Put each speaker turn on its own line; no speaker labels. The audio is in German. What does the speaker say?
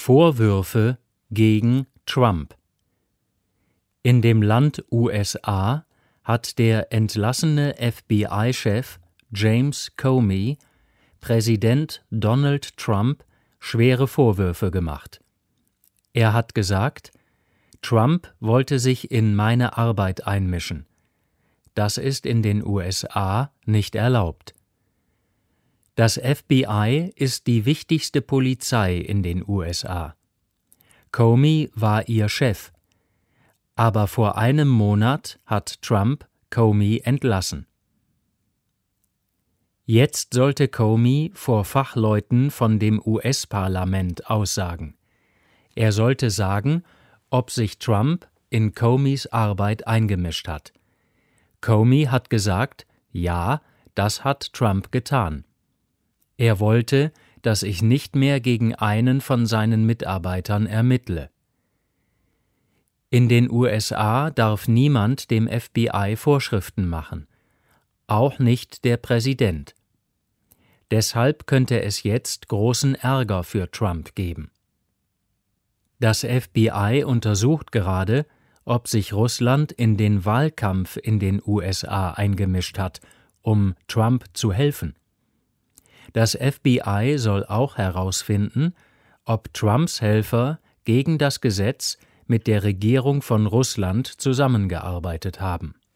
Vorwürfe gegen Trump. In dem Land USA hat der entlassene FBI-Chef James Comey Präsident Donald Trump schwere Vorwürfe gemacht. Er hat gesagt, Trump wollte sich in meine Arbeit einmischen. Das ist in den USA nicht erlaubt. Das FBI ist die wichtigste Polizei in den USA. Comey war ihr Chef. Aber vor einem Monat hat Trump Comey entlassen. Jetzt sollte Comey vor Fachleuten von dem US-Parlament aussagen. Er sollte sagen, ob sich Trump in Comeys Arbeit eingemischt hat. Comey hat gesagt, ja, das hat Trump getan. Er wollte, dass ich nicht mehr gegen einen von seinen Mitarbeitern ermittle. In den USA darf niemand dem FBI Vorschriften machen, auch nicht der Präsident. Deshalb könnte es jetzt großen Ärger für Trump geben. Das FBI untersucht gerade, ob sich Russland in den Wahlkampf in den USA eingemischt hat, um Trump zu helfen. Das FBI soll auch herausfinden, ob Trumps Helfer gegen das Gesetz mit der Regierung von Russland zusammengearbeitet haben.